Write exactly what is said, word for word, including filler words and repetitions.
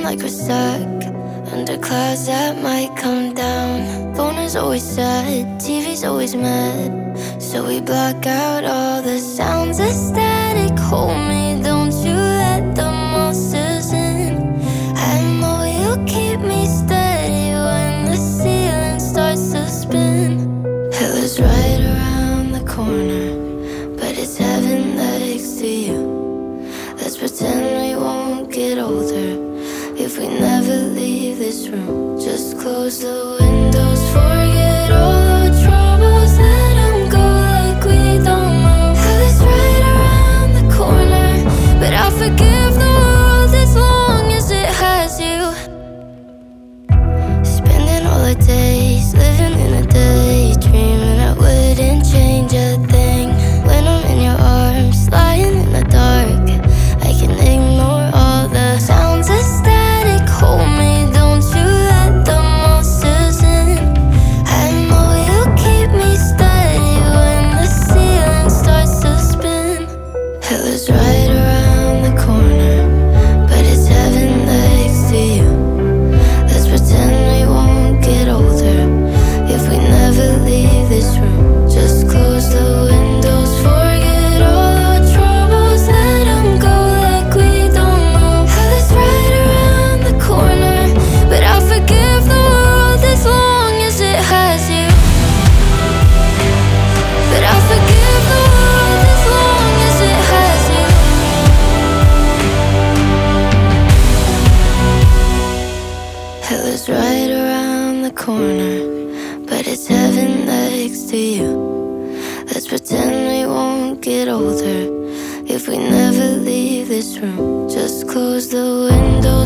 like we're stuck under clouds that might come down. Phone is always sad, T V's always mad, so we block out all the sounds of static. Hold me, don't you let the monsters in. I know you'll keep me steady when the ceiling starts to spin. Hell is right around the corner, but it's heaven next to you. Let's pretend we won't get older if we never leave this room. Just close the windows, forget all our troubles, let them go like we don't know. Hell is right around the corner, but I'll forgive the world as long as it has you. Spending all our days living in a daydream, and I wouldn't change a thing. When I'm in your arms, lying in the dark, I can ignore all the sounds of static. Hold me, don't you let the monsters in. I know you'll keep me steady when the ceiling starts to spin. Hell is right around the corner, but it's heaven next to you. Let's pretend we won't get older if we never leave this room. Just close the windows, forget all our troubles, let them go like we don't know. Hell is right around the corner, but I'll forgive the world as long as it has you. But I'll forgive the world as long as it has you. Hell is right around the corner, but it's heaven next to you. Let's pretend we won't get older if we never leave this room. Just close the windows.